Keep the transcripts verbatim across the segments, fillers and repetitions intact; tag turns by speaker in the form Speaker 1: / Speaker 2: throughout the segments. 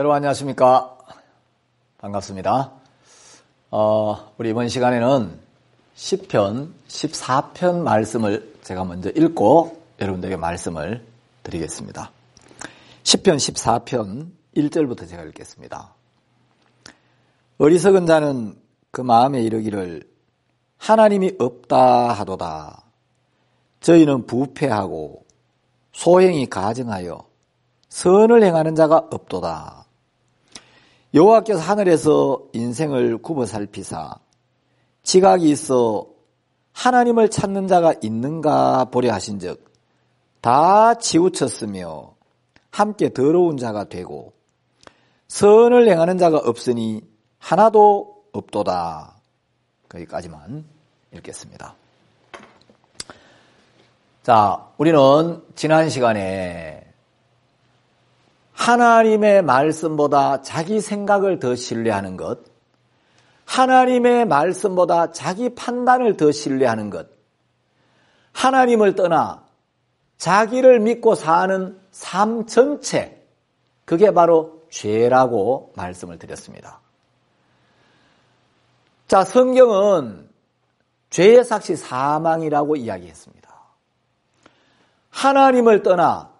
Speaker 1: 여러분 안녕하십니까? 반갑습니다. 어, 우리 이번 시간에는 시편 십사 편 말씀을 제가 먼저 읽고 여러분들에게 말씀을 드리겠습니다. 시편 십사 편 일 절부터 제가 읽겠습니다. 어리석은 자는 그 마음에 이르기를 하나님이 없다 하도다. 저희는 부패하고 소행이 가증하여 선을 행하는 자가 없도다. 여호와께서 하늘에서 인생을 굽어 살피사 지각이 있어 하나님을 찾는 자가 있는가 보려 하신즉 다 치우쳤으며 함께 더러운 자가 되고 선을 행하는 자가 없으니 하나도 없도다. 거기까지만 읽겠습니다. 자, 우리는 지난 시간에 하나님의 말씀보다 자기 생각을 더 신뢰하는 것, 하나님의 말씀보다 자기 판단을 더 신뢰하는 것, 하나님을 떠나 자기를 믿고 사는 삶 전체, 그게 바로 죄라고 말씀을 드렸습니다. 자, 성경은 죄의 삭시 사망이라고 이야기했습니다. 하나님을 떠나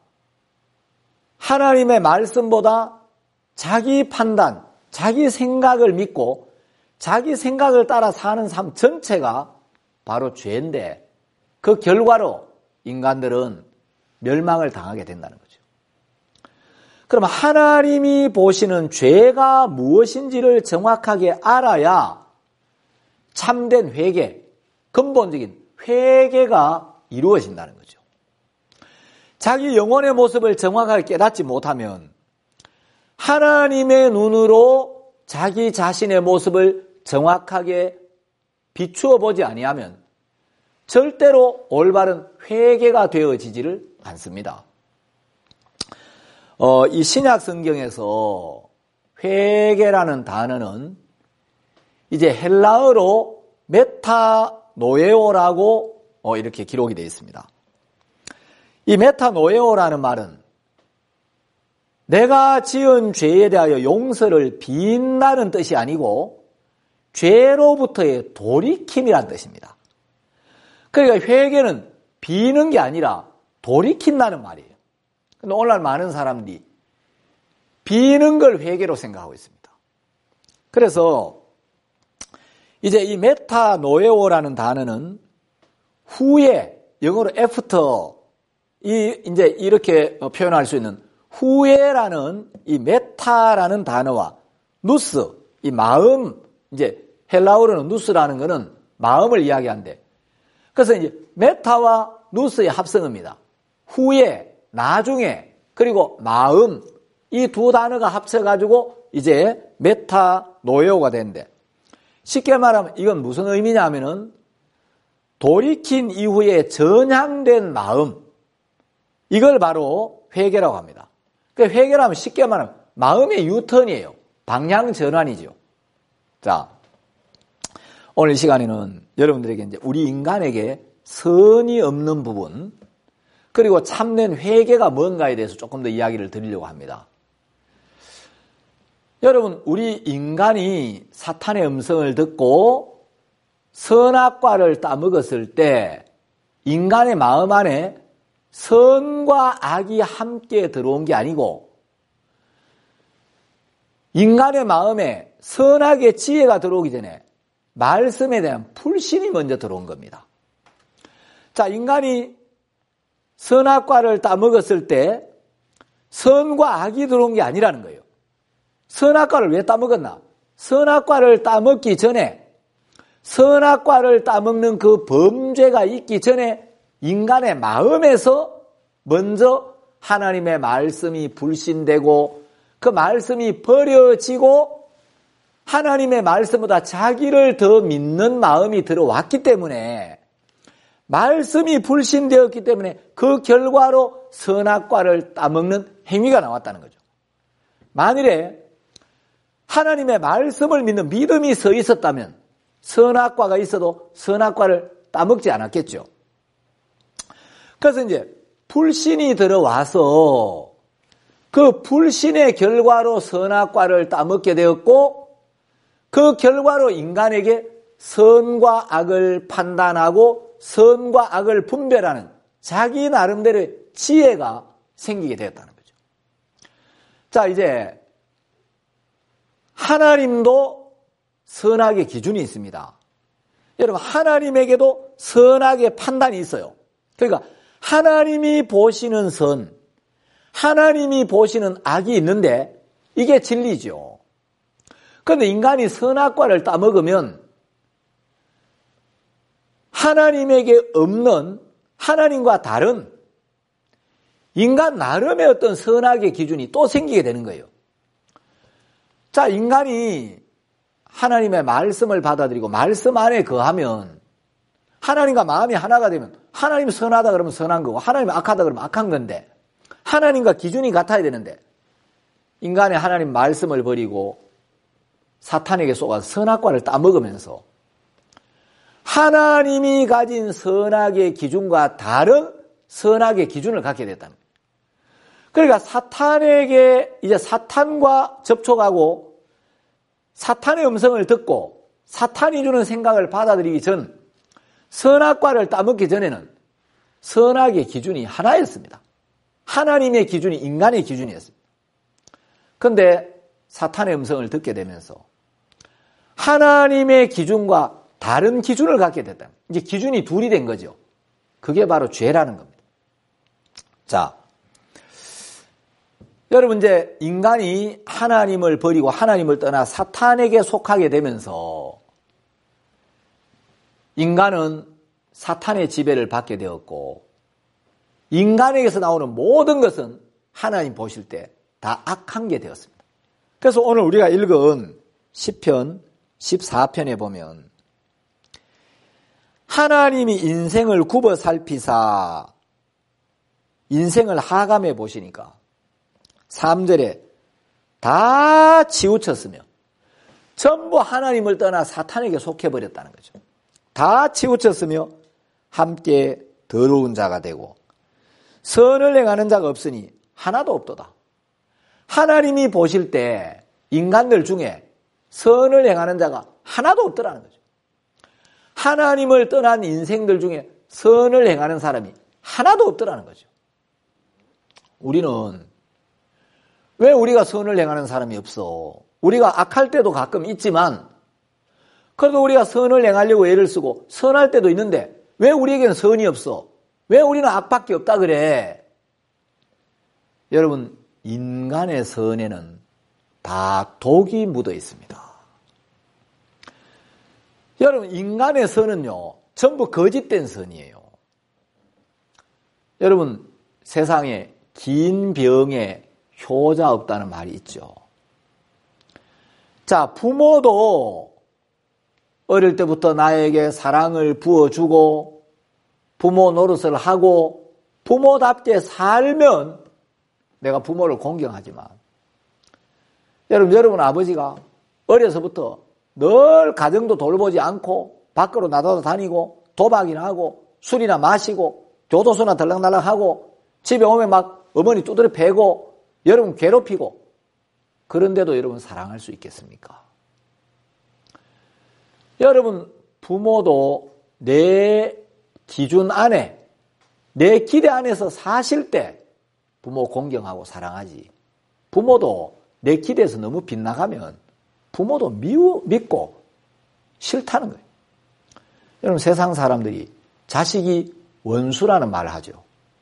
Speaker 1: 하나님의 말씀보다 자기 판단, 자기 생각을 믿고 자기 생각을 따라 사는 삶 전체가 바로 죄인데 그 결과로 인간들은 멸망을 당하게 된다는 거죠. 그럼 하나님이 보시는 죄가 무엇인지를 정확하게 알아야 참된 회개, 근본적인 회개가 이루어진다는 거죠. 자기 영혼의 모습을 정확하게 깨닫지 못하면 하나님의 눈으로 자기 자신의 모습을 정확하게 비추어 보지 아니하면 절대로 올바른 회개가 되어지지를 않습니다. 어, 이 신약 성경에서 회개라는 단어는 이제 헬라어로 메타노에오라고 어, 이렇게 기록이 되어 있습니다. 이 메타노에오라는 말은 내가 지은 죄에 대하여 용서를 빈다는 뜻이 아니고 죄로부터의 돌이킴이란 뜻입니다. 그러니까 회개는 비는 게 아니라 돌이킨다는 말이에요. 근데 오늘날 많은 사람들이 비는 걸 회개로 생각하고 있습니다. 그래서 이제 이 메타노에오라는 단어는 후에, 영어로 after, 이, 이제 이렇게 표현할 수 있는 후에라는 이 메타라는 단어와 누스, 이 마음, 이제 헬라어로는 누스라는 거는 마음을 이야기한대. 그래서 이제 메타와 누스의 합성어입니다. 후에, 나중에, 그리고 마음, 이 두 단어가 합쳐가지고 이제 메타노에오가 된대. 쉽게 말하면 이건 무슨 의미냐 하면은 돌이킨 이후에 전향된 마음, 이걸 바로 회개라고 합니다. 그러니까 회개라면 쉽게 말하면 마음의 유턴이에요. 방향 전환이죠. 자, 오늘 시간에는 여러분들에게 이제 우리 인간에게 선이 없는 부분, 그리고 참된 회개가 뭔가에 대해서 조금 더 이야기를 드리려고 합니다. 여러분, 우리 인간이 사탄의 음성을 듣고 선악과를 따먹었을 때 인간의 마음 안에 선과 악이 함께 들어온 게 아니고 인간의 마음에 선악의 지혜가 들어오기 전에 말씀에 대한 불신이 먼저 들어온 겁니다. 자, 인간이 선악과를 따먹었을 때 선과 악이 들어온 게 아니라는 거예요. 선악과를 왜 따먹었나? 선악과를 따먹기 전에, 선악과를 따먹는 그 범죄가 있기 전에 인간의 마음에서 먼저 하나님의 말씀이 불신되고 그 말씀이 버려지고 하나님의 말씀보다 자기를 더 믿는 마음이 들어왔기 때문에, 말씀이 불신되었기 때문에 그 결과로 선악과를 따먹는 행위가 나왔다는 거죠. 만일에 하나님의 말씀을 믿는 믿음이 서 있었다면 선악과가 있어도 선악과를 따먹지 않았겠죠. 그래서 이제 불신이 들어와서 그 불신의 결과로 선악과를 따먹게 되었고 그 결과로 인간에게 선과 악을 판단하고 선과 악을 분별하는 자기 나름대로의 지혜가 생기게 되었다는 거죠. 자, 이제 하나님도 선악의 기준이 있습니다. 여러분, 하나님에게도 선악의 판단이 있어요. 그러니까 하나님이 보시는 선, 하나님이 보시는 악이 있는데 이게 진리죠. 그런데 인간이 선악과를 따먹으면 하나님에게 없는, 하나님과 다른 인간 나름의 어떤 선악의 기준이 또 생기게 되는 거예요. 자, 인간이 하나님의 말씀을 받아들이고 말씀 안에 거하면 하나님과 마음이 하나가 되면 하나님 선하다 그러면 선한 거고 하나님 악하다 그러면 악한 건데 하나님과 기준이 같아야 되는데 인간의 하나님 말씀을 버리고 사탄에게 속아서 선악과를 따먹으면서 하나님이 가진 선악의 기준과 다른 선악의 기준을 갖게 됐다는 거예요. 그러니까 사탄에게 이제 사탄과 접촉하고 사탄의 음성을 듣고 사탄이 주는 생각을 받아들이기 전 선악과를 따먹기 전에는 선악의 기준이 하나였습니다. 하나님의 기준이 인간의 기준이었습니다. 그런데 사탄의 음성을 듣게 되면서 하나님의 기준과 다른 기준을 갖게 됐다. 이제 기준이 둘이 된 거죠. 그게 바로 죄라는 겁니다. 자, 여러분 이제 인간이 하나님을 버리고 하나님을 떠나 사탄에게 속하게 되면서 인간은 사탄의 지배를 받게 되었고 인간에게서 나오는 모든 것은 하나님 보실 때 다 악한 게 되었습니다. 그래서 오늘 우리가 읽은 시편 십사 편에 보면 하나님이 인생을 굽어 살피사 인생을 하감해 보시니까 삼 절에 다 치우쳤으며 전부 하나님을 떠나 사탄에게 속해버렸다는 거죠. 다 치우쳤으며 함께 더러운 자가 되고 선을 행하는 자가 없으니 하나도 없도다. 하나님이 보실 때 인간들 중에 선을 행하는 자가 하나도 없더라는 거죠. 하나님을 떠난 인생들 중에 선을 행하는 사람이 하나도 없더라는 거죠. 우리는 왜 우리가 선을 행하는 사람이 없어? 우리가 악할 때도 가끔 있지만 그래도 우리가 선을 행하려고 애를 쓰고 선할 때도 있는데 왜 우리에게는 선이 없어? 왜 우리는 악밖에 없다 그래? 여러분, 인간의 선에는 다 독이 묻어 있습니다. 여러분, 인간의 선은요, 전부 거짓된 선이에요. 여러분, 세상에 긴 병에 효자 없다는 말이 있죠. 자, 부모도 어릴 때부터 나에게 사랑을 부어주고 부모 노릇을 하고 부모답게 살면 내가 부모를 공경하지만 여러분, 여러분 아버지가 어려서부터 늘 가정도 돌보지 않고 밖으로 나가서 다니고 도박이나 하고 술이나 마시고 교도소나 들락날락하고 집에 오면 막 어머니 두드려 패고 여러분 괴롭히고 그런데도 여러분 사랑할 수 있겠습니까? 여러분, 부모도 내 기준 안에 내 기대 안에서 사실 때 부모 공경하고 사랑하지. 부모도 내 기대에서 너무 빗나가면 부모도 미우, 믿고 싫다는 거예요. 여러분, 세상 사람들이 자식이 원수라는 말을 하죠.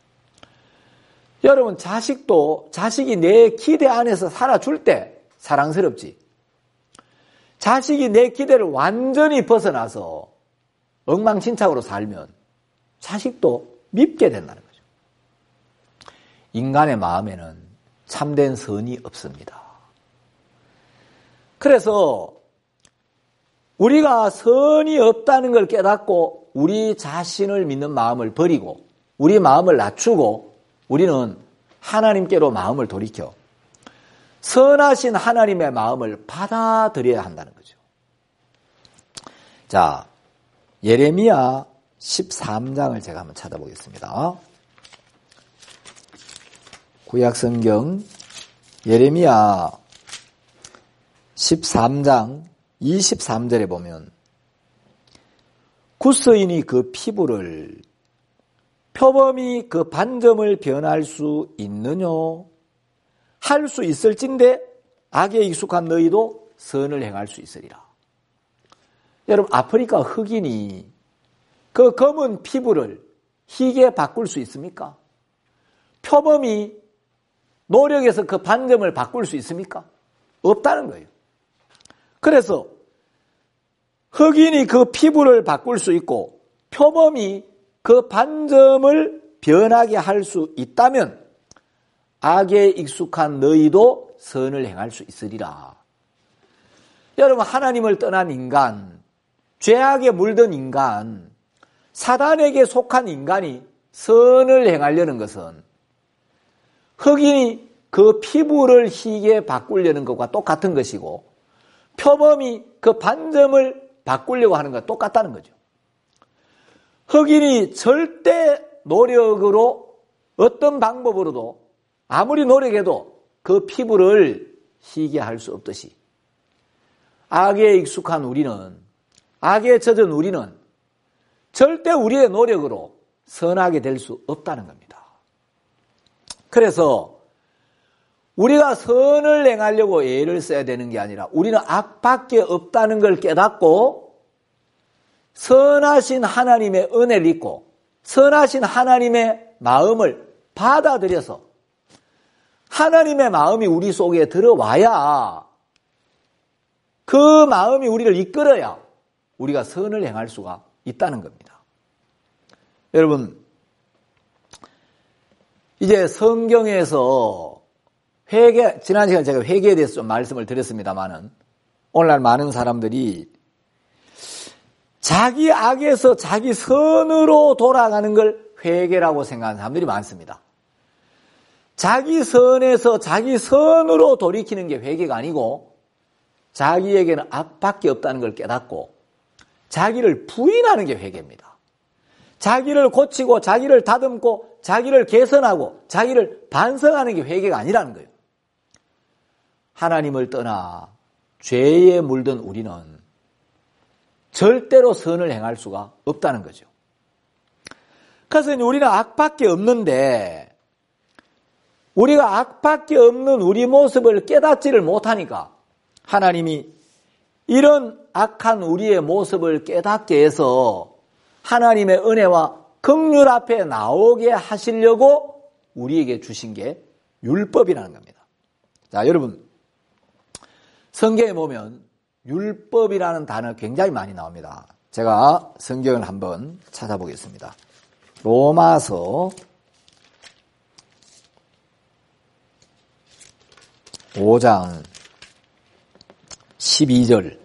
Speaker 1: 여러분, 자식도 자식이 내 기대 안에서 살아줄 때 사랑스럽지. 자식이 내 기대를 완전히 벗어나서 엉망진창으로 살면 자식도 밉게 된다는 거죠. 인간의 마음에는 참된 선이 없습니다. 그래서 우리가 선이 없다는 걸 깨닫고 우리 자신을 믿는 마음을 버리고 우리 마음을 낮추고 우리는 하나님께로 마음을 돌이켜 선하신 하나님의 마음을 받아들여야 한다는 거죠. 자, 예레미야 십삼 장을 제가 한번 찾아보겠습니다. 구약성경 예레미야 십삼 장 이십삼 절에 보면 구스인이 그 피부를 표범이 그 반점을 변할 수 있느냐? 할 수 있을진데 악에 익숙한 너희도 선을 행할 수 있으리라. 여러분, 아프리카 흑인이 그 검은 피부를 희게 바꿀 수 있습니까? 표범이 노력해서 그 반점을 바꿀 수 있습니까? 없다는 거예요. 그래서 흑인이 그 피부를 바꿀 수 있고 표범이 그 반점을 변하게 할 수 있다면 악에 익숙한 너희도 선을 행할 수 있으리라. 여러분, 하나님을 떠난 인간, 죄악에 물든 인간, 사단에게 속한 인간이 선을 행하려는 것은 흑인이 그 피부를 희게 바꾸려는 것과 똑같은 것이고 표범이 그 반점을 바꾸려고 하는 것과 똑같다는 거죠. 흑인이 절대 노력으로 어떤 방법으로도 아무리 노력해도 그 피부를 희게 할 수 없듯이 악에 익숙한 우리는, 악에 젖은 우리는 절대 우리의 노력으로 선하게 될 수 없다는 겁니다. 그래서 우리가 선을 행하려고 애를 써야 되는 게 아니라 우리는 악밖에 없다는 걸 깨닫고 선하신 하나님의 은혜를 믿고 선하신 하나님의 마음을 받아들여서 하나님의 마음이 우리 속에 들어와야 그 마음이 우리를 이끌어야 우리가 선을 행할 수가 있다는 겁니다. 여러분, 이제 성경에서 회개, 지난 시간에 제가 회개에 대해서 좀 말씀을 드렸습니다만은 오늘날 많은 사람들이 자기 악에서 자기 선으로 돌아가는 걸 회개라고 생각하는 사람들이 많습니다. 자기 선에서 자기 선으로 돌이키는 게 회개가 아니고 자기에게는 악밖에 없다는 걸 깨닫고 자기를 부인하는 게 회개입니다. 자기를 고치고 자기를 다듬고 자기를 개선하고 자기를 반성하는 게 회개가 아니라는 거예요. 하나님을 떠나 죄에 물든 우리는 절대로 선을 행할 수가 없다는 거죠. 그래서 우리는 악밖에 없는데 우리가 악밖에 없는 우리 모습을 깨닫지를 못하니까 하나님이 이런 악한 우리의 모습을 깨닫게 해서 하나님의 은혜와 긍휼 앞에 나오게 하시려고 우리에게 주신 게 율법이라는 겁니다. 자, 여러분, 성경에 보면 율법이라는 단어 굉장히 많이 나옵니다. 제가 성경을 한번 찾아보겠습니다. 로마서 오 장 십이 절.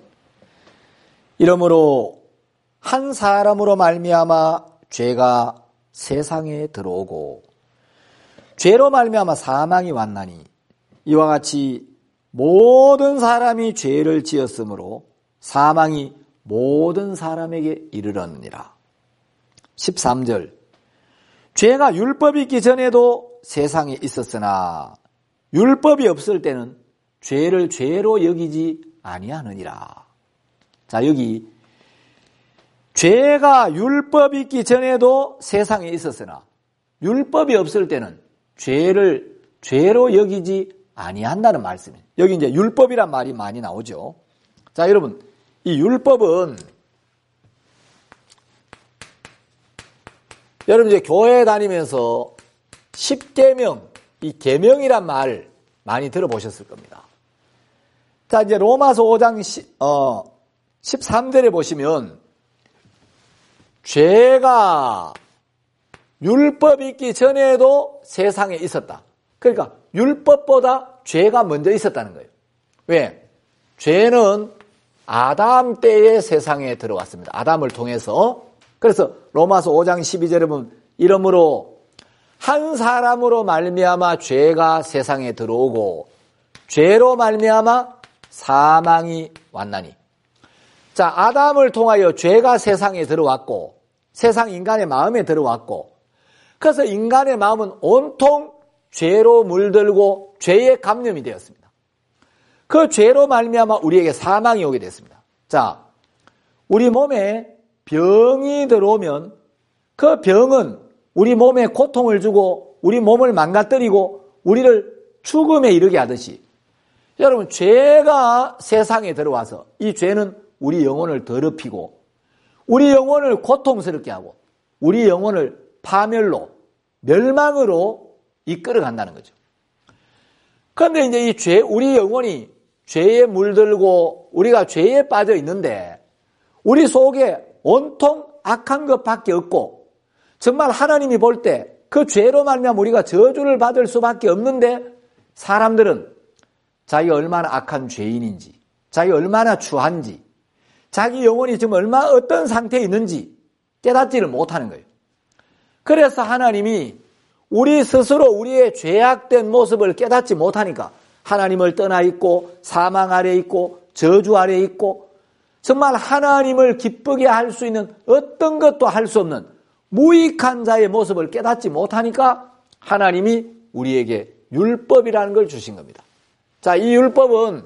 Speaker 1: 이러므로 한 사람으로 말미암아 죄가 세상에 들어오고 죄로 말미암아 사망이 왔나니 이와 같이 모든 사람이 죄를 지었으므로 사망이 모든 사람에게 이르렀느니라. 십삼 절. 죄가 율법이 있기 전에도 세상에 있었으나 율법이 없을 때는 죄를 죄로 여기지 아니하느니라. 자, 여기 죄가 율법이 있기 전에도 세상에 있었으나 율법이 없을 때는 죄를 죄로 여기지 아니한다는 말씀이에요. 여기 이제 율법이란 말이 많이 나오죠. 자, 여러분, 이 율법은 여러분 이제 교회 다니면서 십계명, 이 계명이란 말 많이 들어보셨을 겁니다. 자, 이제 로마서 오 장 어, 십삼 절에 보시면 죄가 율법이 있기 전에도 세상에 있었다. 그러니까 율법보다 죄가 먼저 있었다는 거예요. 왜? 죄는 아담 때에 세상에 들어왔습니다. 아담을 통해서. 그래서 로마서 오 장 십이 절에 보면 이러므로 한 사람으로 말미암아 죄가 세상에 들어오고 죄로 말미암아 사망이 왔나니. 자, 아담을 통하여 죄가 세상에 들어왔고 세상 인간의 마음에 들어왔고 그래서 인간의 마음은 온통 죄로 물들고 죄에 감염이 되었습니다. 그 죄로 말미암아 우리에게 사망이 오게 됐습니다. 자, 우리 몸에 병이 들어오면 그 병은 우리 몸에 고통을 주고 우리 몸을 망가뜨리고 우리를 죽음에 이르게 하듯이 여러분 죄가 세상에 들어와서 이 죄는 우리 영혼을 더럽히고 우리 영혼을 고통스럽게 하고 우리 영혼을 파멸로 멸망으로 이끌어 간다는 거죠. 그런데 이제 이 죄, 우리 영혼이 죄에 물들고 우리가 죄에 빠져 있는데 우리 속에 온통 악한 것밖에 없고 정말 하나님이 볼 때 그 죄로 말미암아 우리가 저주를 받을 수밖에 없는데 사람들은 자기가 얼마나 악한 죄인인지 자기가 얼마나 추한지 자기 영혼이 지금 얼마나 어떤 상태에 있는지 깨닫지를 못하는 거예요. 그래서 하나님이 우리 스스로 우리의 죄악된 모습을 깨닫지 못하니까 하나님을 떠나 있고 사망 아래에 있고 저주 아래에 있고 정말 하나님을 기쁘게 할 수 있는 어떤 것도 할 수 없는 무익한 자의 모습을 깨닫지 못하니까 하나님이 우리에게 율법이라는 걸 주신 겁니다. 자, 이 율법은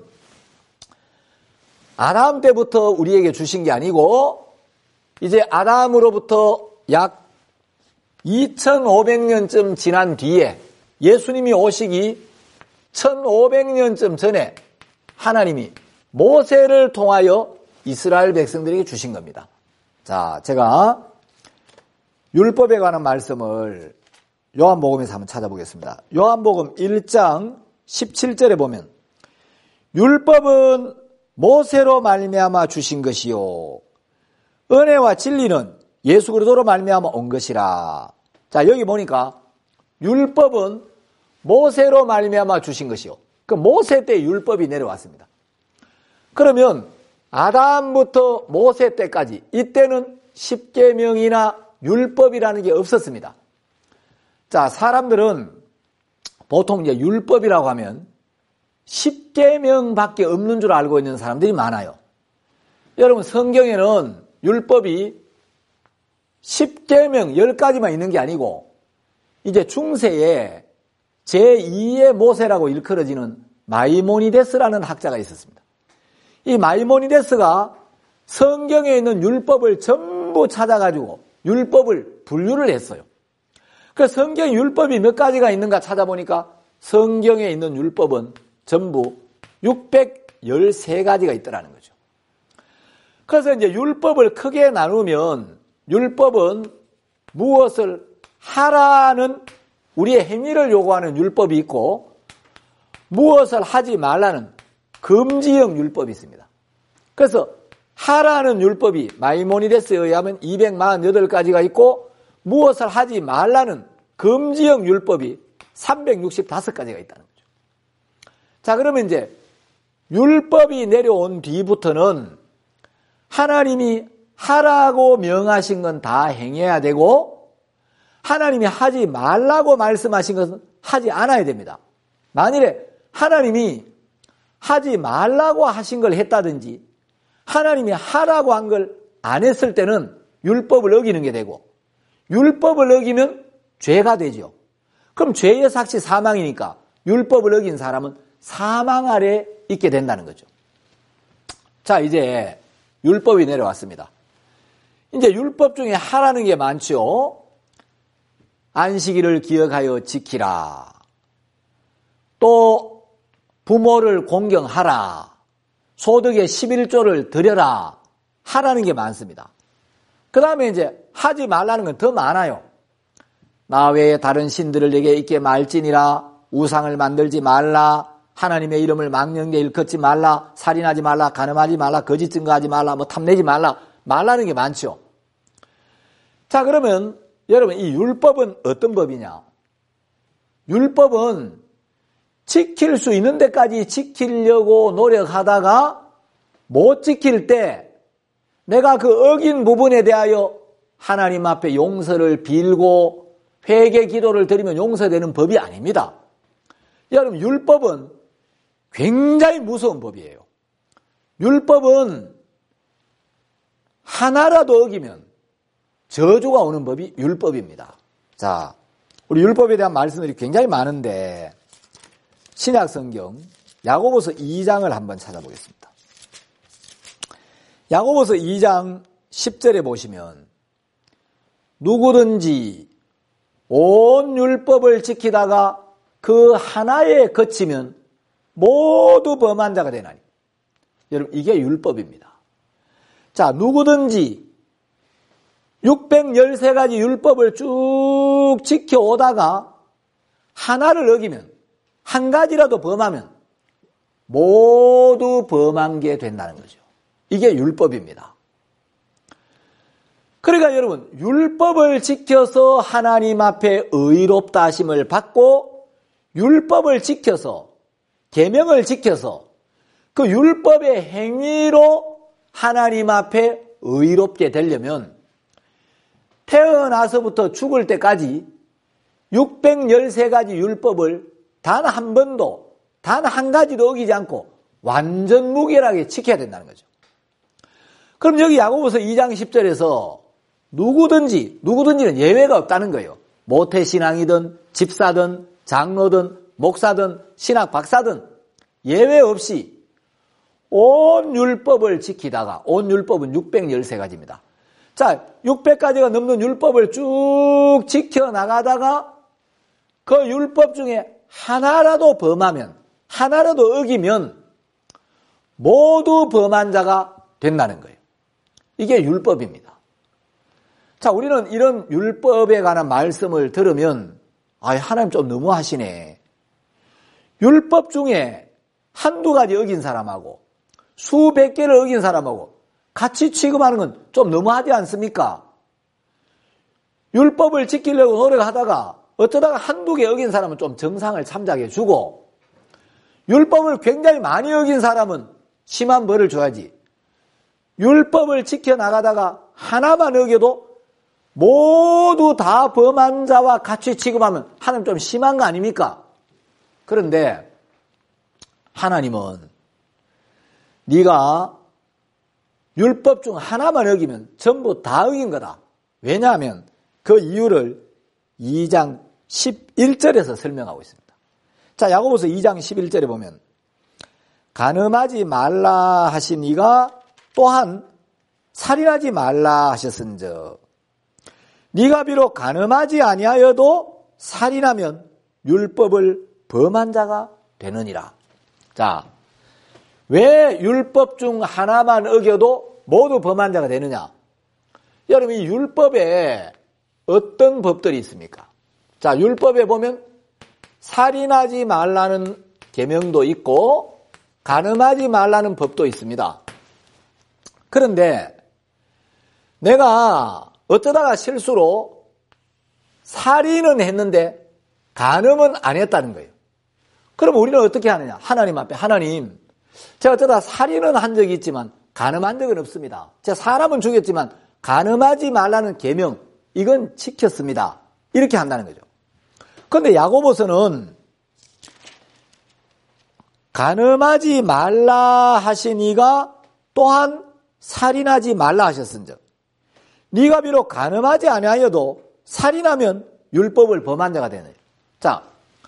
Speaker 1: 아담 때부터 우리에게 주신 게 아니고 이제 아담으로부터 약 이천오백 년쯤 지난 뒤에 예수님이 오시기 천오백 년쯤 전에 하나님이 모세를 통하여 이스라엘 백성들에게 주신 겁니다. 자, 제가 율법에 관한 말씀을 요한복음에서 한번 찾아보겠습니다. 요한복음 일 장 십칠 절에 보면 율법은 모세로 말미암아 주신 것이요 은혜와 진리는 예수 그리스도로 말미암아 온 것이라. 자, 여기 보니까 율법은 모세로 말미암아 주신 것이요. 그 모세 때 율법이 내려왔습니다. 그러면 아담부터 모세 때까지 이때는 십계명이나 율법이라는 게 없었습니다. 자, 사람들은 보통 이제 율법이라고 하면 십계명밖에 없는 줄 알고 있는 사람들이 많아요. 여러분 성경에는 율법이 십계명 열 가지만 있는 게 아니고 이제 중세에 제이의 모세라고 일컬어지는 마이모니데스라는 학자가 있었습니다. 이 마이모니데스가 성경에 있는 율법을 전부 찾아가지고 율법을 분류를 했어요. 그 성경 율법이 몇 가지가 있는가 찾아보니까 성경에 있는 율법은 전부 육백십삼 가지가 있더라는 거죠. 그래서 이제 율법을 크게 나누면 율법은 무엇을 하라는 우리의 행위를 요구하는 율법이 있고 무엇을 하지 말라는 금지형 율법이 있습니다. 그래서 하라는 율법이 마이모니데스에 의하면 이백사십팔 가지가 있고 무엇을 하지 말라는 금지형 율법이 삼백육십오 가지가 있다는 거죠. 자, 그러면 이제 율법이 내려온 뒤부터는 하나님이 하라고 명하신 건 다 행해야 되고 하나님이 하지 말라고 말씀하신 것은 하지 않아야 됩니다. 만일에 하나님이 하지 말라고 하신 걸 했다든지 하나님이 하라고 한 걸 안 했을 때는 율법을 어기는 게 되고 율법을 어기면 죄가 되죠. 그럼 죄의 삭시 사망이니까 율법을 어긴 사람은 사망 아래 있게 된다는 거죠. 자, 이제 율법이 내려왔습니다. 이제 율법 중에 하라는 게 많죠. 안식일을 기억하여 지키라. 또 부모를 공경하라. 소득의 십일조를 드려라. 하라는 게 많습니다. 그 다음에 이제 하지 말라는 건 더 많아요. 나 외에 다른 신들을 내게 있게 말지니라. 우상을 만들지 말라. 하나님의 이름을 망령되이 일컫지 말라. 살인하지 말라. 간음하지 말라. 거짓 증거하지 말라. 뭐 탐내지 말라. 말라는 게 많죠. 자, 그러면 여러분 이 율법은 어떤 법이냐? 율법은 지킬 수 있는 데까지 지키려고 노력하다가 못 지킬 때 내가 그 어긴 부분에 대하여 하나님 앞에 용서를 빌고 회개 기도를 드리면 용서되는 법이 아닙니다. 여러분 율법은 굉장히 무서운 법이에요. 율법은 하나라도 어기면 저주가 오는 법이 율법입니다. 자, 우리 율법에 대한 말씀들이 굉장히 많은데 신약 성경 야고보서 이 장을 한번 찾아보겠습니다. 야고보서 이 장 십 절에 보시면 누구든지 온 율법을 지키다가 그 하나에 그치면 모두 범한 자가 되나니. 여러분 이게 율법입니다. 자, 누구든지 육백십삼 가지 율법을 쭉 지켜오다가 하나를 어기면, 한 가지라도 범하면 모두 범한 게 된다는 거죠. 이게 율법입니다. 그러니까 여러분, 율법을 지켜서 하나님 앞에 의롭다 하심을 받고 율법을 지켜서, 계명을 지켜서 그 율법의 행위로 하나님 앞에 의롭게 되려면 태어나서부터 죽을 때까지 육백십삼 가지 율법을 단 한 번도, 단 한 가지도 어기지 않고 완전 무결하게 지켜야 된다는 거죠. 그럼 여기 야고보서 이 장 십 절에서 누구든지, 누구든지는 예외가 없다는 거예요. 모태신앙이든 집사든 장로든 목사든 신학 박사든 예외 없이 온 율법을 지키다가, 온 율법은 육백십삼 가지입니다. 자, 육백 가지가 넘는 율법을 쭉 지켜나가다가 그 율법 중에 하나라도 범하면, 하나라도 어기면 모두 범한 자가 된다는 거예요. 이게 율법입니다. 자, 우리는 이런 율법에 관한 말씀을 들으면 아, 하나님 좀 너무하시네. 율법 중에 한두 가지 어긴 사람하고 수백 개를 어긴 사람하고 같이 취급하는 건 좀 너무하지 않습니까? 율법을 지키려고 노력하다가 어쩌다가 한두 개 어긴 사람은 좀 정상을 참작해 주고 율법을 굉장히 많이 어긴 사람은 심한 벌을 줘야지. 율법을 지켜나가다가 하나만 어겨도 모두 다 범한 자와 같이 취급하면 하나님 좀 심한 거 아닙니까? 그런데 하나님은 네가 율법 중 하나만 어기면 전부 다 어긴 거다. 왜냐하면 그 이유를 이 장 십일 절에서 설명하고 있습니다. 자, 야고보서 이 장 십일 절에 보면 간음하지 말라 하신 이가 또한 살인하지 말라 하셨은즉 네가 비록 간음하지 아니하여도 살인하면 율법을 범한 자가 되느니라. 자, 왜 율법 중 하나만 어겨도 모두 범한 자가 되느냐? 여러분, 이 율법에 어떤 법들이 있습니까? 자, 율법에 보면 살인하지 말라는 계명도 있고 간음하지 말라는 법도 있습니다. 그런데 내가 어쩌다가 실수로 살인은 했는데 간음은 안 했다는 거예요. 그럼 우리는 어떻게 하느냐? 하나님 앞에 하나님, 제가 어쩌다 살인은 한 적이 있지만 간음한 적은 없습니다. 제가 사람은 죽였지만 간음하지 말라는 계명 이건 지켰습니다. 이렇게 한다는 거죠. 그런데 야고보서는 간음하지 말라 하시니가 또한 살인하지 말라 하셨은즉 네가 비록 간음하지 아니하여도 살인하면 율법을 범한 자가 되네. 자,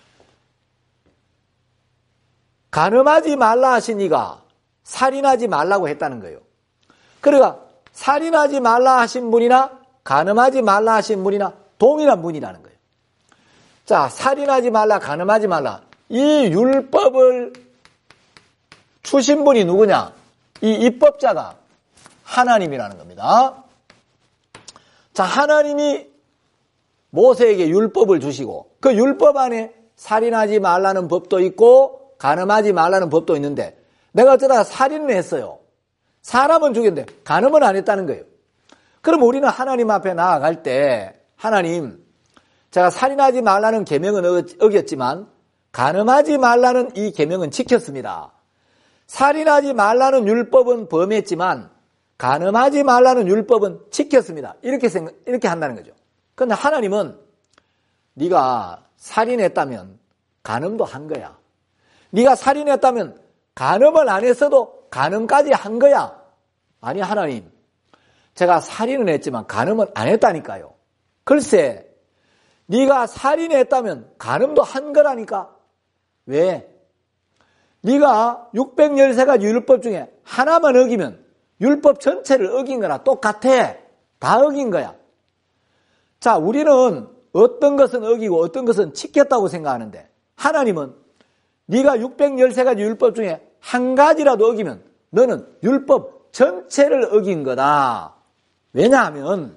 Speaker 1: 간음하지 말라 하시니가 살인하지 말라고 했다는 거예요. 그러니까 살인하지 말라 하신 분이나 간음하지 말라 하신 분이나 동일한 분이라는 거예요. 자, 살인하지 말라, 간음하지 말라. 이 율법을 주신 분이 누구냐? 이 입법자가 하나님이라는 겁니다. 자, 하나님이 모세에게 율법을 주시고 그 율법 안에 살인하지 말라는 법도 있고 간음하지 말라는 법도 있는데 내가 어쩌다가 살인을 했어요. 사람은 죽였는데 간음은 안 했다는 거예요. 그럼 우리는 하나님 앞에 나아갈 때 하나님, 제가 살인하지 말라는 계명은 어겼지만 간음하지 말라는 이 계명은 지켰습니다. 살인하지 말라는 율법은 범했지만 간음하지 말라는 율법은 지켰습니다. 이렇게 생각, 이렇게 한다는 거죠. 그런데 하나님은 네가 살인했다면 간음도 한 거야. 네가 살인했다면 간음을 안 했어도 간음까지 한 거야. 아니, 하나님, 제가 살인은 했지만 간음은 안 했다니까요. 글쎄, 네가 살인했다면 간음도 한 거라니까. 왜? 네가 육백십삼 가지 율법 중에 하나만 어기면 율법 전체를 어긴 거나 똑같아. 다 어긴 거야. 자, 우리는 어떤 것은 어기고 어떤 것은 지켰다고 생각하는데 하나님은 네가 육백십삼 가지 율법 중에 한 가지라도 어기면 너는 율법 전체를 어긴 거다. 왜냐하면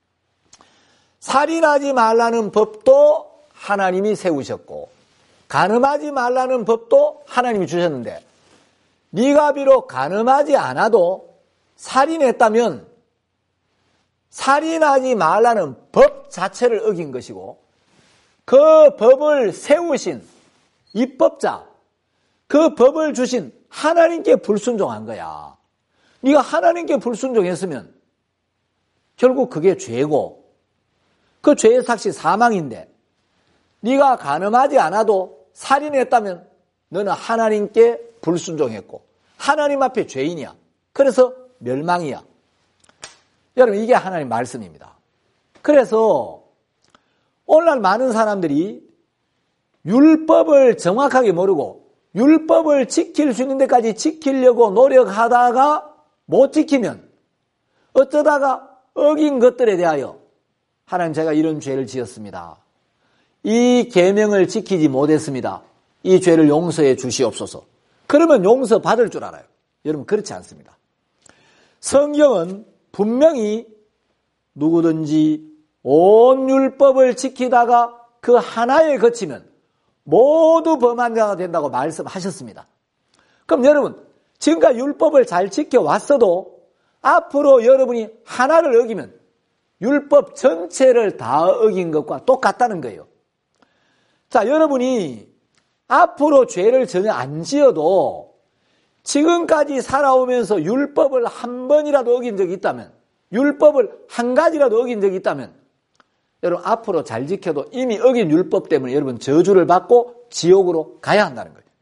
Speaker 1: 살인하지 말라는 법도 하나님이 세우셨고 간음하지 말라는 법도 하나님이 주셨는데 네가 비록 간음하지 않아도 살인했다면 살인하지 말라는 법 자체를 어긴 것이고 그 법을 세우신 입법자, 그 법을 주신 하나님께 불순종한 거야. 네가 하나님께 불순종했으면 결국 그게 죄고 그 죄의 삭시 사망인데 네가 간음하지 않아도 살인했다면 너는 하나님께 불순종했고 하나님 앞에 죄인이야. 그래서 멸망이야. 여러분 이게 하나님 말씀입니다. 그래서 오늘날 많은 사람들이 율법을 정확하게 모르고 율법을 지킬 수 있는 데까지 지키려고 노력하다가 못 지키면 어쩌다가 어긴 것들에 대하여 하나님 제가 이런 죄를 지었습니다. 이 계명을 지키지 못했습니다. 이 죄를 용서해 주시옵소서. 그러면 용서받을 줄 알아요. 여러분 그렇지 않습니다. 성경은 분명히 누구든지 온 율법을 지키다가 그 하나에 거치면 모두 범한 자가 된다고 말씀하셨습니다. 그럼 여러분 지금까지 율법을 잘 지켜왔어도 앞으로 여러분이 하나를 어기면 율법 전체를 다 어긴 것과 똑같다는 거예요. 자, 여러분이 앞으로 죄를 전혀 안 지어도 지금까지 살아오면서 율법을 한 번이라도 어긴 적이 있다면, 율법을 한 가지라도 어긴 적이 있다면, 여러분 앞으로 잘 지켜도 이미 어긴 율법 때문에 여러분 저주를 받고 지옥으로 가야 한다는 거예요.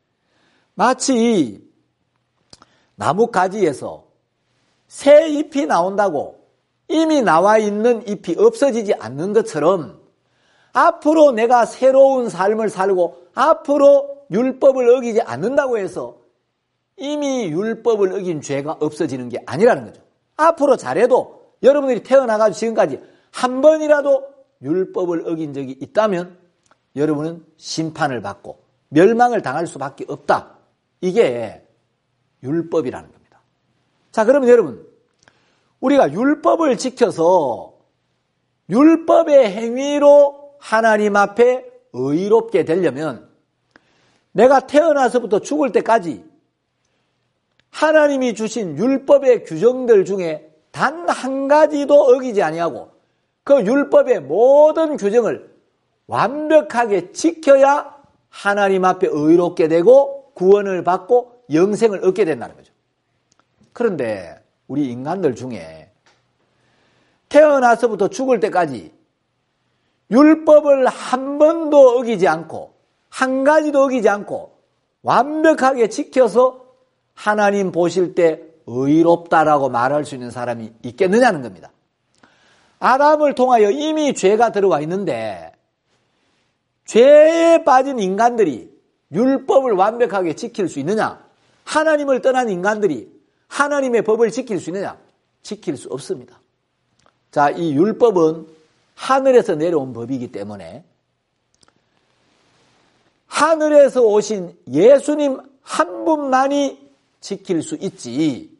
Speaker 1: 마치 나무 가지에서 새 잎이 나온다고 이미 나와 있는 잎이 없어지지 않는 것처럼 앞으로 내가 새로운 삶을 살고 앞으로 율법을 어기지 않는다고 해서 이미 율법을 어긴 죄가 없어지는 게 아니라는 거죠. 앞으로 잘해도 여러분들이 태어나가지고 지금까지 한 번이라도 율법을 어긴 적이 있다면 여러분은 심판을 받고 멸망을 당할 수밖에 없다. 이게 율법이라는 겁니다. 자, 그러면 여러분 우리가 율법을 지켜서 율법의 행위로 하나님 앞에 의롭게 되려면 내가 태어나서부터 죽을 때까지 하나님이 주신 율법의 규정들 중에 단 한 가지도 어기지 아니하고 그 율법의 모든 규정을 완벽하게 지켜야 하나님 앞에 의롭게 되고 구원을 받고 영생을 얻게 된다는 거죠. 그런데 우리 인간들 중에 태어나서부터 죽을 때까지 율법을 한 번도 어기지 않고 한 가지도 어기지 않고 완벽하게 지켜서 하나님 보실 때 의롭다라고 말할 수 있는 사람이 있겠느냐는 겁니다. 아담을 통하여 이미 죄가 들어와 있는데 죄에 빠진 인간들이 율법을 완벽하게 지킬 수 있느냐? 하나님을 떠난 인간들이 하나님의 법을 지킬 수 있느냐? 지킬 수 없습니다. 자, 이 율법은 하늘에서 내려온 법이기 때문에 하늘에서 오신 예수님 한 분만이 지킬 수 있지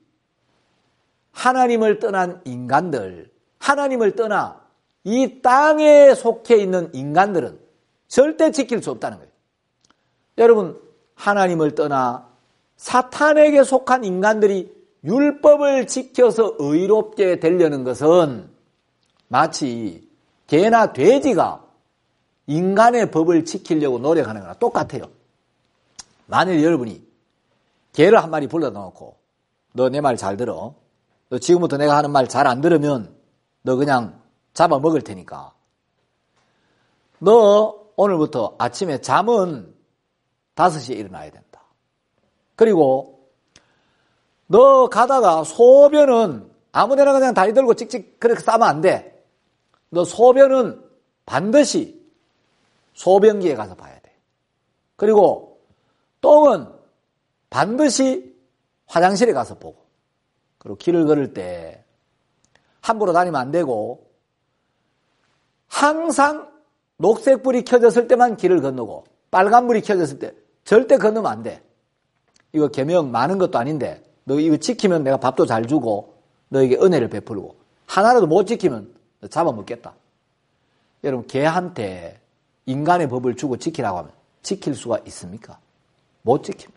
Speaker 1: 하나님을 떠난 인간들, 하나님을 떠나 이 땅에 속해 있는 인간들은 절대 지킬 수 없다는 거예요. 여러분, 하나님을 떠나 사탄에게 속한 인간들이 율법을 지켜서 의롭게 되려는 것은 마치 개나 돼지가 인간의 법을 지키려고 노력하는 거나 똑같아요. 만일 여러분이 개를 한 마리 불러다 놓고 너 내 말 잘 들어. 너 지금부터 내가 하는 말 잘 안 들으면 너 그냥 잡아먹을 테니까. 너 오늘부터 아침에 잠은 다섯 시에 일어나야 된다. 그리고 너 가다가 소변은 아무데나 그냥 다리 들고 찍찍 그렇게 싸면 안 돼. 너 소변은 반드시 소변기에 가서 봐야 돼. 그리고 똥은 반드시 화장실에 가서 보고, 그리고 길을 걸을 때 함부로 다니면 안 되고, 항상 녹색불이 켜졌을 때만 길을 건너고 빨간불이 켜졌을 때 절대 건너면 안 돼. 이거 계명 많은 것도 아닌데 너 이거 지키면 내가 밥도 잘 주고 너에게 은혜를 베풀고, 하나라도 못 지키면 너 잡아먹겠다. 여러분, 개한테 인간의 법을 주고 지키라고 하면 지킬 수가 있습니까? 못 지킵니다.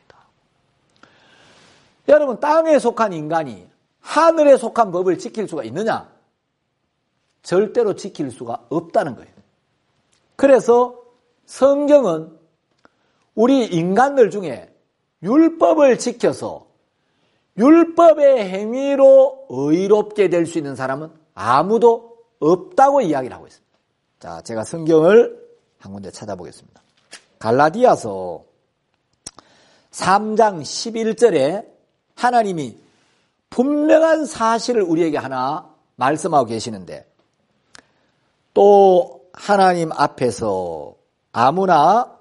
Speaker 1: 여러분, 땅에 속한 인간이 하늘에 속한 법을 지킬 수가 있느냐? 절대로 지킬 수가 없다는 거예요. 그래서 성경은 우리 인간들 중에 율법을 지켜서 율법의 행위로 의롭게 될 수 있는 사람은 아무도 없다고 이야기를 하고 있습니다. 자, 제가 성경을 한 군데 찾아보겠습니다. 갈라디아서 삼 장 십일 절에 하나님이 분명한 사실을 우리에게 하나 말씀하고 계시는데, 또 하나님 앞에서 아무나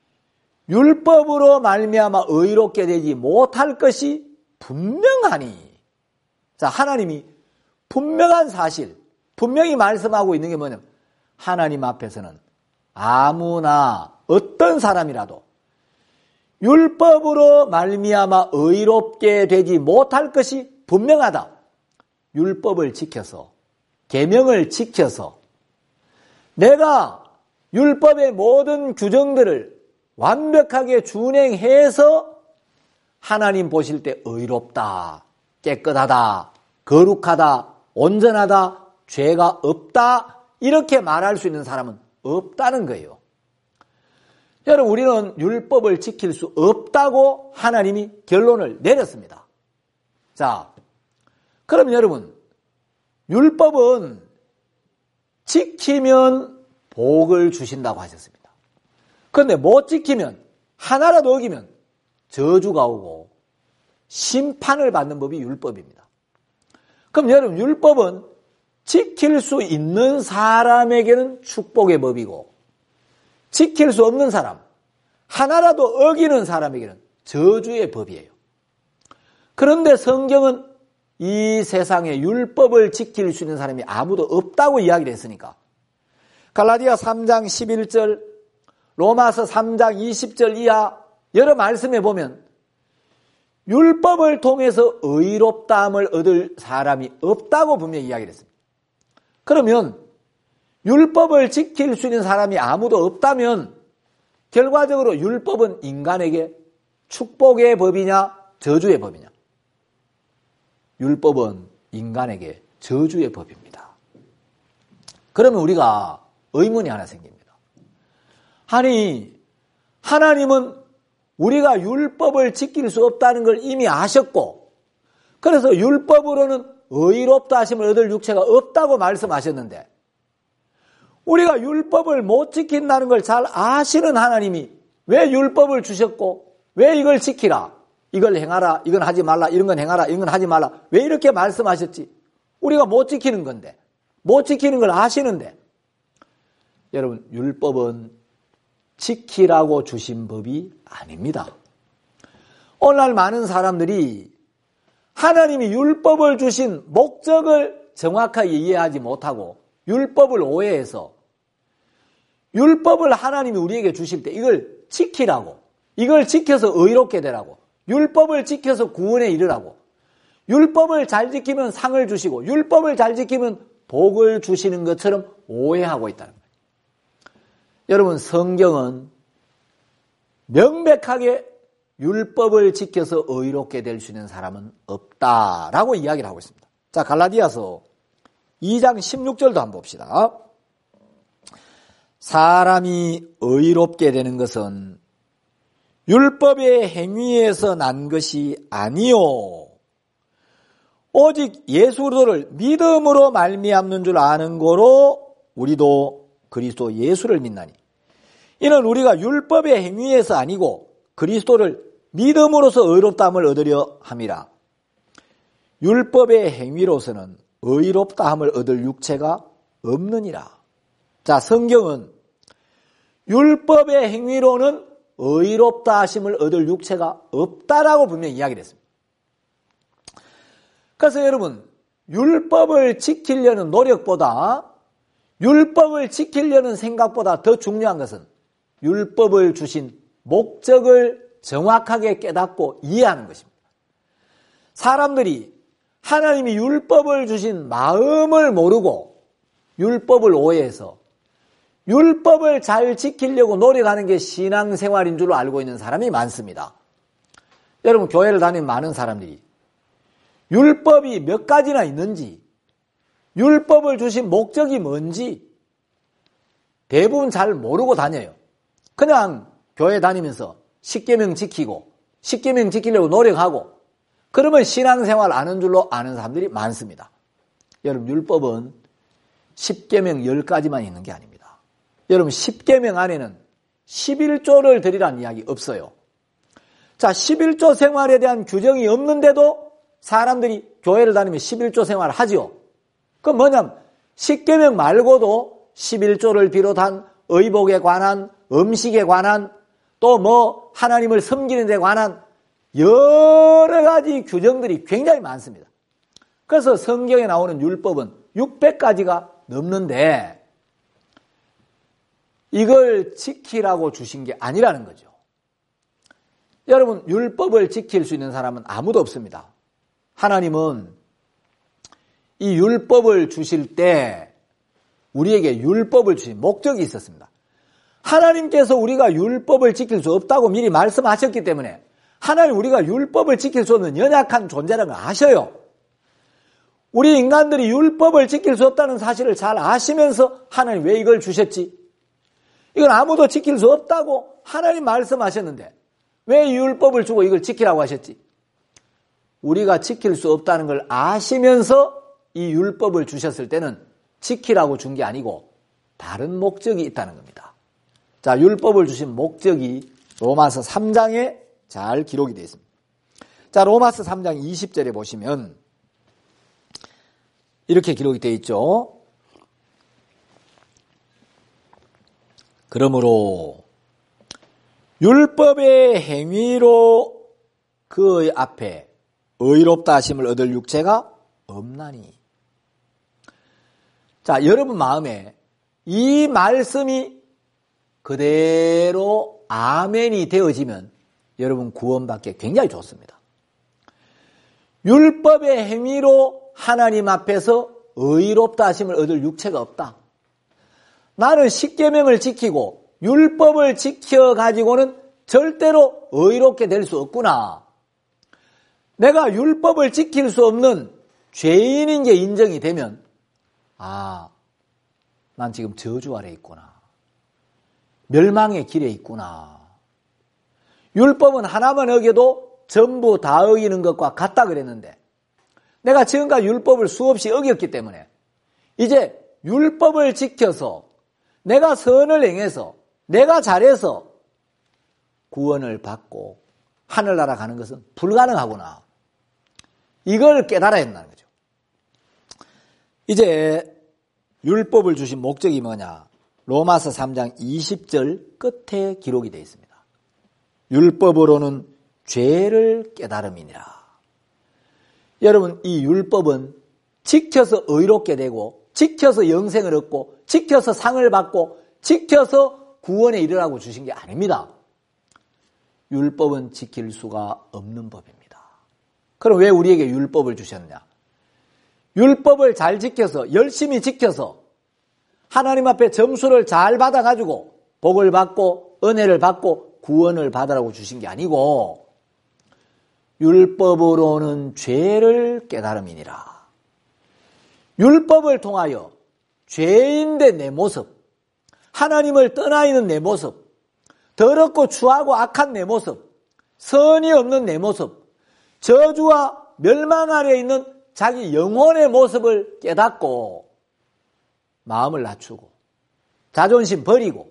Speaker 1: 율법으로 말미암아 의롭게 되지 못할 것이 분명하니. 자, 하나님이 분명한 사실, 분명히 말씀하고 있는 게 뭐냐면, 하나님 앞에서는 아무나 어떤 사람이라도 율법으로 말미암아 의롭게 되지 못할 것이 분명하다. 율법을 지켜서, 계명을 지켜서 내가 율법의 모든 규정들을 완벽하게 준행해서 하나님 보실 때 의롭다, 깨끗하다, 거룩하다, 온전하다, 죄가 없다, 이렇게 말할 수 있는 사람은 없다는 거예요. 여러분, 우리는 율법을 지킬 수 없다고 하나님이 결론을 내렸습니다. 자, 그럼 여러분, 율법은 지키면 복을 주신다고 하셨습니다. 그런데 못 지키면, 하나라도 어기면 저주가 오고 심판을 받는 법이 율법입니다. 그럼 여러분, 율법은 지킬 수 있는 사람에게는 축복의 법이고, 지킬 수 없는 사람, 하나라도 어기는 사람에게는 저주의 법이에요. 그런데 성경은 이 세상에 율법을 지킬 수 있는 사람이 아무도 없다고 이야기를 했으니까, 갈라디아 삼 장 십일 절, 로마서 삼 장 이십 절 이하 여러 말씀에 보면 율법을 통해서 의롭다함을 얻을 사람이 없다고 분명히 이야기를 했습니다. 그러면 율법을 지킬 수 있는 사람이 아무도 없다면 결과적으로 율법은 인간에게 축복의 법이냐 저주의 법이냐? 율법은 인간에게 저주의 법입니다. 그러면 우리가 의문이 하나 생깁니다. 아니, 하나님은 우리가 율법을 지킬 수 없다는 걸 이미 아셨고, 그래서 율법으로는 의롭다 하심을 얻을 육체가 없다고 말씀하셨는데, 우리가 율법을 못 지킨다는 걸 잘 아시는 하나님이 왜 율법을 주셨고, 왜 이걸 지키라, 이걸 행하라, 이건 하지 말라, 이런 건 행하라, 이런 건 하지 말라, 왜 이렇게 말씀하셨지? 우리가 못 지키는 건데, 못 지키는 걸 아시는데. 여러분, 율법은 지키라고 주신 법이 아닙니다. 오늘날 많은 사람들이 하나님이 율법을 주신 목적을 정확하게 이해하지 못하고 율법을 오해해서 율법을 하나님이 우리에게 주실 때 이걸 지키라고, 이걸 지켜서 의롭게 되라고, 율법을 지켜서 구원에 이르라고, 율법을 잘 지키면 상을 주시고 율법을 잘 지키면 복을 주시는 것처럼 오해하고 있다는 거예요. 여러분, 성경은 명백하게 율법을 지켜서 의롭게 될 수 있는 사람은 없다라고 이야기를 하고 있습니다. 자, 갈라디아서 이 장 십육 절도 한번 봅시다. 사람이 의롭게 되는 것은 율법의 행위에서 난 것이 아니요 오직 예수 그리스도를 믿음으로 말미암는 줄 아는 거로 우리도 그리스도 예수를 믿나니, 이는 우리가 율법의 행위에서 아니고 그리스도를 믿음으로써 의롭다함을 얻으려 함이라. 율법의 행위로서는 의롭다함을 얻을 육체가 없느니라. 자, 성경은 율법의 행위로는 의롭다 하심을 얻을 육체가 없다라고 분명히 이야기를 했습니다. 그래서 여러분, 율법을 지키려는 노력보다 율법을 지키려는 생각보다 더 중요한 것은 율법을 주신 목적을 정확하게 깨닫고 이해하는 것입니다. 사람들이 하나님이 율법을 주신 마음을 모르고 율법을 오해해서 율법을 잘 지키려고 노력하는 게 신앙생활인 줄 알고 있는 사람이 많습니다. 여러분, 교회를 다니는 많은 사람들이 율법이 몇 가지나 있는지, 율법을 주신 목적이 뭔지 대부분 잘 모르고 다녀요. 그냥 교회 다니면서 십계명 지키고 십계명 지키려고 노력하고 그러면 신앙생활 아는 줄로 아는 사람들이 많습니다. 여러분, 율법은 십계명 열 가지만 있는 게 아닙니다. 여러분, 십계명 안에는 십일조를 드리라는 이야기 없어요. 자, 십일조 생활에 대한 규정이 없는데도 사람들이 교회를 다니면 십일조 생활을 하죠. 그럼 뭐냐면 십계명 말고도 십일조를 비롯한 의복에 관한, 음식에 관한, 또 뭐 하나님을 섬기는 데 관한 여러 가지 규정들이 굉장히 많습니다. 그래서 성경에 나오는 율법은 육백 가지가 넘는데 이걸 지키라고 주신 게 아니라는 거죠. 여러분, 율법을 지킬 수 있는 사람은 아무도 없습니다. 하나님은 이 율법을 주실 때 우리에게 율법을 주신 목적이 있었습니다. 하나님께서 우리가 율법을 지킬 수 없다고 미리 말씀하셨기 때문에 하나님 우리가 율법을 지킬 수 없는 연약한 존재라는 걸 아셔요. 우리 인간들이 율법을 지킬 수 없다는 사실을 잘 아시면서 하나님 왜 이걸 주셨지? 이건 아무도 지킬 수 없다고 하나님 말씀하셨는데 왜 이 율법을 주고 이걸 지키라고 하셨지? 우리가 지킬 수 없다는 걸 아시면서 이 율법을 주셨을 때는 지키라고 준 게 아니고 다른 목적이 있다는 겁니다. 자, 율법을 주신 목적이 로마서 삼 장에 잘 기록이 되어 있습니다. 자, 로마서 삼 장 이십 절에 보시면 이렇게 기록이 되어 있죠. 그러므로 율법의 행위로 그 앞에 의롭다 하심을 얻을 육체가 없나니. 자, 여러분 마음에 이 말씀이 그대로 아멘이 되어지면 여러분 구원받기 굉장히 좋습니다. 율법의 행위로 하나님 앞에서 의롭다 하심을 얻을 육체가 없다. 나는 십계명을 지키고 율법을 지켜가지고는 절대로 의롭게 될 수 없구나. 내가 율법을 지킬 수 없는 죄인인 게 인정이 되면 아, 난 지금 저주 아래 있구나. 멸망의 길에 있구나. 율법은 하나만 어겨도 전부 다 어기는 것과 같다 그랬는데 내가 지금까지 율법을 수없이 어겼기 때문에 이제 율법을 지켜서 내가 선을 행해서 내가 잘해서 구원을 받고 하늘나라 가는 것은 불가능하구나. 이걸 깨달아야 한다는 거죠. 이제 율법을 주신 목적이 뭐냐? 로마서 삼 장 이십 절 끝에 기록이 되어 있습니다. 율법으로는 죄를 깨달음이니라. 여러분, 이 율법은 지켜서 의롭게 되고 지켜서 영생을 얻고 지켜서 상을 받고 지켜서 구원에 이르라고 주신 게 아닙니다. 율법은 지킬 수가 없는 법입니다. 그럼 왜 우리에게 율법을 주셨냐? 율법을 잘 지켜서 열심히 지켜서 하나님 앞에 점수를 잘 받아가지고 복을 받고 은혜를 받고 구원을 받으라고 주신 게 아니고 율법으로는 죄를 깨달음이니라. 율법을 통하여 죄인된 내 모습, 하나님을 떠나 있는 내 모습, 더럽고 추하고 악한 내 모습, 선이 없는 내 모습, 저주와 멸망 아래에 있는 자기 영혼의 모습을 깨닫고 마음을 낮추고 자존심 버리고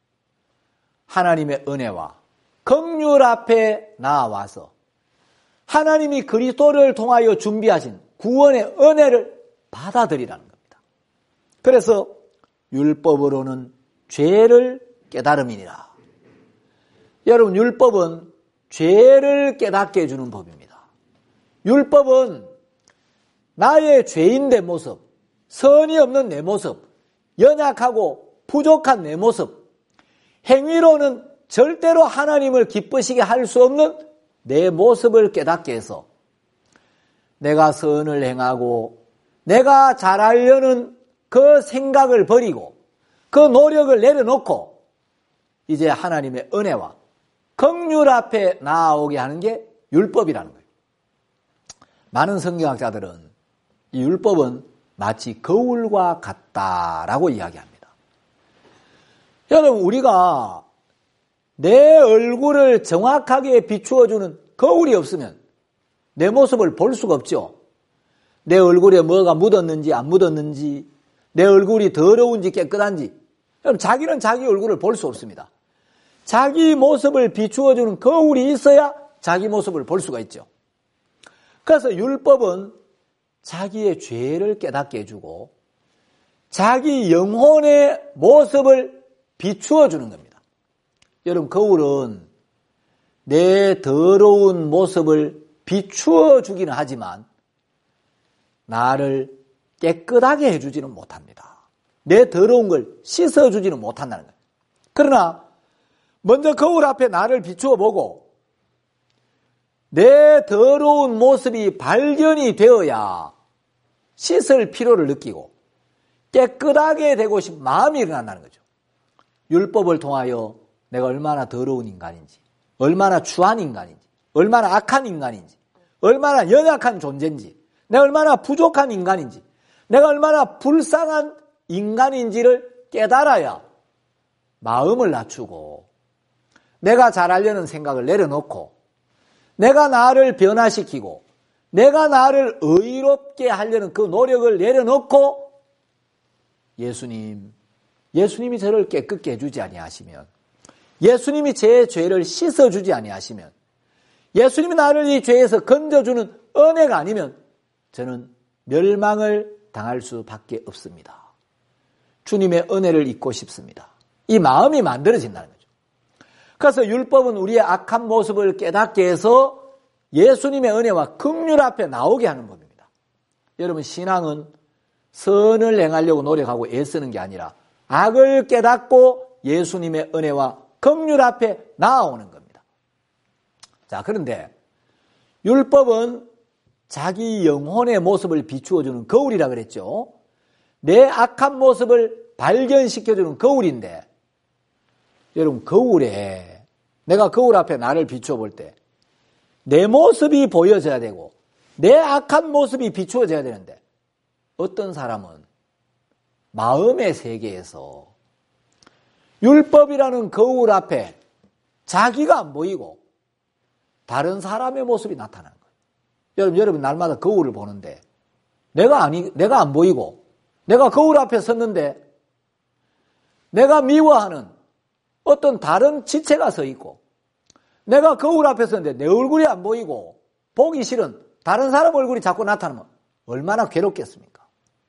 Speaker 1: 하나님의 은혜와 긍휼 앞에 나와서 하나님이 그리스도를 통하여 준비하신 구원의 은혜를 받아들이라는 겁니다. 그래서 율법으로는 죄를 깨달음이니라. 여러분, 율법은 죄를 깨닫게 해주는 법입니다. 율법은 나의 죄인된 모습, 선이 없는 내 모습, 연약하고 부족한 내 모습, 행위로는 절대로 하나님을 기쁘시게 할 수 없는 내 모습을 깨닫게 해서 내가 선을 행하고 내가 잘하려는 그 생각을 버리고 그 노력을 내려놓고 이제 하나님의 은혜와 긍휼 앞에 나아오게 하는 게 율법이라는 거예요. 많은 성경학자들은 이 율법은 마치 거울과 같다라고 이야기합니다. 여러분, 우리가 내 얼굴을 정확하게 비추어주는 거울이 없으면 내 모습을 볼 수가 없죠. 내 얼굴에 뭐가 묻었는지 안 묻었는지, 내 얼굴이 더러운지 깨끗한지, 여러분, 자기는 자기 얼굴을 볼 수 없습니다. 자기 모습을 비추어주는 거울이 있어야 자기 모습을 볼 수가 있죠. 그래서 율법은 자기의 죄를 깨닫게 해주고 자기 영혼의 모습을 비추어 주는 겁니다. 여러분, 거울은 내 더러운 모습을 비추어 주기는 하지만 나를 깨끗하게 해주지는 못합니다. 내 더러운 걸 씻어주지는 못한다는 거예요. 그러나 먼저 거울 앞에 나를 비추어 보고 내 더러운 모습이 발견이 되어야 씻을 필요를 느끼고 깨끗하게 되고 싶은 마음이 일어난다는 거죠. 율법을 통하여 내가 얼마나 더러운 인간인지, 얼마나 추한 인간인지, 얼마나 악한 인간인지, 얼마나 연약한 존재인지, 내가 얼마나 부족한 인간인지, 내가 얼마나 불쌍한 인간인지를 깨달아야 마음을 낮추고 내가 잘하려는 생각을 내려놓고 내가 나를 변화시키고 내가 나를 의롭게 하려는 그 노력을 내려놓고 예수님, 예수님이 저를 깨끗게 해주지 아니하시면, 예수님이 제 죄를 씻어주지 아니하시면, 예수님이 나를 이 죄에서 건져주는 은혜가 아니면 저는 멸망을 당할 수밖에 없습니다. 주님의 은혜를 잊고 싶습니다. 이 마음이 만들어진다는 거죠. 그래서 율법은 우리의 악한 모습을 깨닫게 해서 예수님의 은혜와 긍휼 앞에 나오게 하는 법입니다. 여러분, 신앙은 선을 행하려고 노력하고 애쓰는 게 아니라 악을 깨닫고 예수님의 은혜와 긍휼 앞에 나아오는 겁니다. 자, 그런데 율법은 자기 영혼의 모습을 비추어주는 거울이라 그랬죠. 내 악한 모습을 발견시켜주는 거울인데, 여러분, 거울에 내가 거울 앞에 나를 비추어 볼 때 내 모습이 보여져야 되고 내 악한 모습이 비추어져야 되는데, 어떤 사람은 마음의 세계에서 율법이라는 거울 앞에 자기가 안 보이고 다른 사람의 모습이 나타나는 거예요. 여러분, 여러분 날마다 거울을 보는데 내가 아니, 내가 안 보이고 내가 거울 앞에 섰는데 내가 미워하는 어떤 다른 지체가 서 있고 내가 거울 앞에 섰는데 내 얼굴이 안 보이고 보기 싫은 다른 사람 얼굴이 자꾸 나타나면 얼마나 괴롭겠습니까?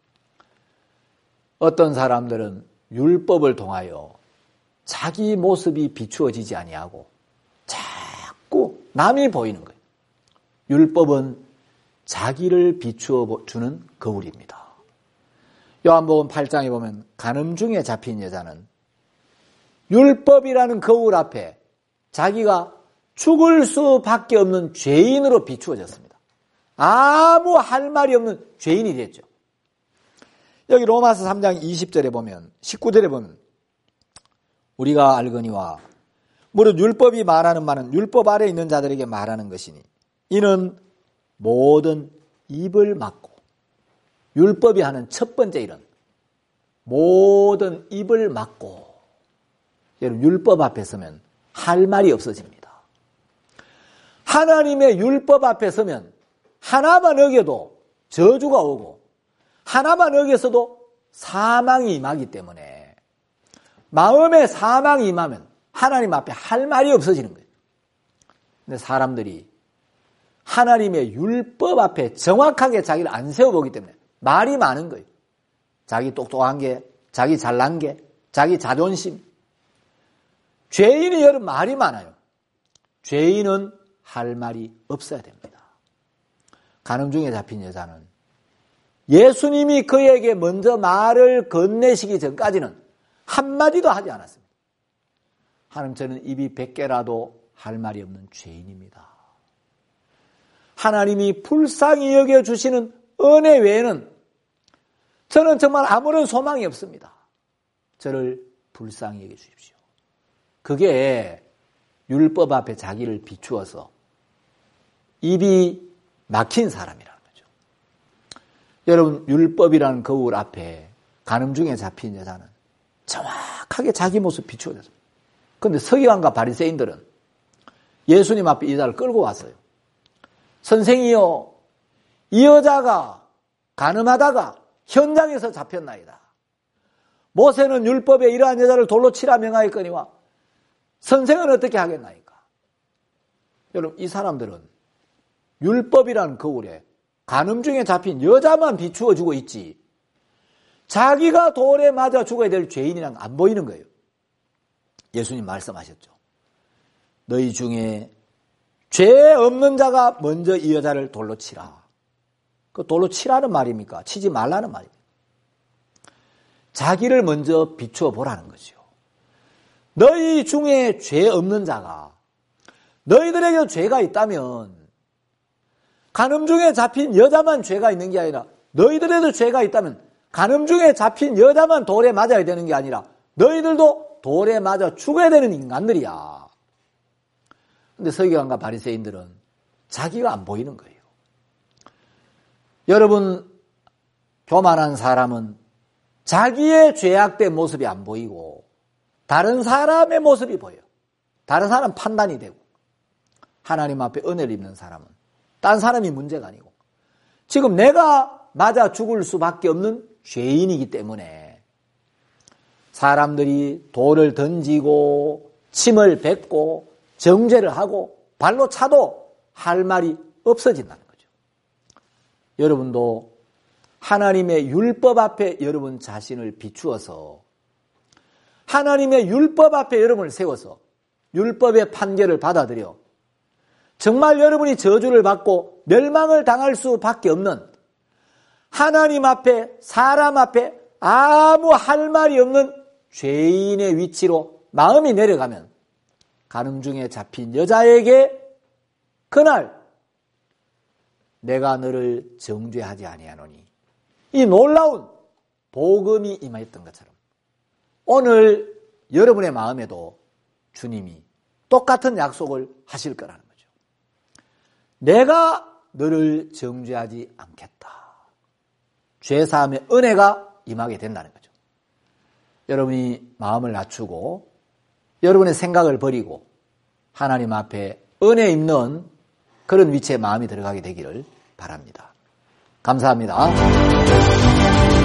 Speaker 1: 어떤 사람들은 율법을 통하여 자기 모습이 비추어지지 아니하고 자꾸 남이 보이는 거예요. 율법은 자기를 비추어 주는 거울입니다. 요한복음 팔 장에 보면 간음 중에 잡힌 여자는 율법이라는 거울 앞에 자기가 죽을 수밖에 없는 죄인으로 비추어졌습니다. 아무 할 말이 없는 죄인이 됐죠. 여기 로마서 삼 장 이십 절에 보면, 십구 절에 보면 우리가 알거니와 무릇 율법이 말하는 말은 율법 아래 있는 자들에게 말하는 것이니 이는 모든 입을 막고, 율법이 하는 첫 번째 일은 모든 입을 막고, 여러분, 율법 앞에 서면 할 말이 없어집니다. 하나님의 율법 앞에 서면 하나만 어겨도 저주가 오고 하나만 어겨서도 사망이 임하기 때문에 마음에 사망이 임하면 하나님 앞에 할 말이 없어지는 거예요. 근데 사람들이 하나님의 율법 앞에 정확하게 자기를 안 세워보기 때문에 말이 많은 거예요. 자기 똑똑한 게, 자기 잘난 게, 자기 자존심. 죄인이 여러분 말이 많아요. 죄인은 할 말이 없어야 됩니다. 간음중에 잡힌 여자는 예수님이 그에게 먼저 말을 건네시기 전까지는 한마디도 하지 않았습니다. 하나님, 저는 입이 백 개라도 할 말이 없는 죄인입니다. 하나님이 불쌍히 여겨주시는 은혜 외에는 저는 정말 아무런 소망이 없습니다. 저를 불쌍히 여겨주십시오. 그게 율법 앞에 자기를 비추어서 입이 막힌 사람이라는 거죠. 여러분, 율법이라는 거울 앞에 간음중에 잡힌 여자는 정확하게 자기 모습 비추어졌습니다. 그런데 서기관과 바리새인들은 예수님 앞에 이 여자를 끌고 왔어요. 선생이요, 이 여자가 간음하다가 현장에서 잡혔나이다. 모세는 율법에 이러한 여자를 돌로 치라 명하였거니와 선생은 어떻게 하겠나이까? 여러분, 이 사람들은 율법이라는 거울에 간음중에 잡힌 여자만 비추어주고 있지 자기가 돌에 맞아 죽어야 될 죄인이랑 안 보이는 거예요. 예수님 말씀하셨죠. 너희 중에 죄 없는 자가 먼저 이 여자를 돌로 치라. 그 돌로 치라는 말입니까? 치지 말라는 말입니다. 자기를 먼저 비추어 보라는 거죠. 너희 중에 죄 없는 자가, 너희들에게 죄가 있다면 간음중에 잡힌 여자만 죄가 있는 게 아니라 너희들에도 죄가 있다면 간음중에 잡힌 여자만 돌에 맞아야 되는 게 아니라 너희들도 돌에 맞아 죽어야 되는 인간들이야. 근데 서기관과 바리새인들은 자기가 안 보이는 거예요. 여러분, 교만한 사람은 자기의 죄악된 모습이 안 보이고 다른 사람의 모습이 보여요. 다른 사람 판단이 되고 하나님 앞에 은혜를 입는 사람은 딴 사람이 문제가 아니고 지금 내가 맞아 죽을 수밖에 없는 죄인이기 때문에 사람들이 돌을 던지고 침을 뱉고 정죄를 하고 발로 차도 할 말이 없어진다는 거죠. 여러분도 하나님의 율법 앞에 여러분 자신을 비추어서 하나님의 율법 앞에 여러분을 세워서 율법의 판결을 받아들여 정말 여러분이 저주를 받고 멸망을 당할 수밖에 없는 하나님 앞에 사람 앞에 아무 할 말이 없는 죄인의 위치로 마음이 내려가면 간음중에 잡힌 여자에게 그날 내가 너를 정죄하지 아니하노니 이 놀라운 복음이 임하였던 것처럼 오늘 여러분의 마음에도 주님이 똑같은 약속을 하실 거라는 거죠. 내가 너를 정죄하지 않겠다. 죄사함의 은혜가 임하게 된다는 거죠. 여러분이 마음을 낮추고 여러분의 생각을 버리고 하나님 앞에 은혜 입는 그런 위치에 마음이 들어가게 되기를 바랍니다. 감사합니다.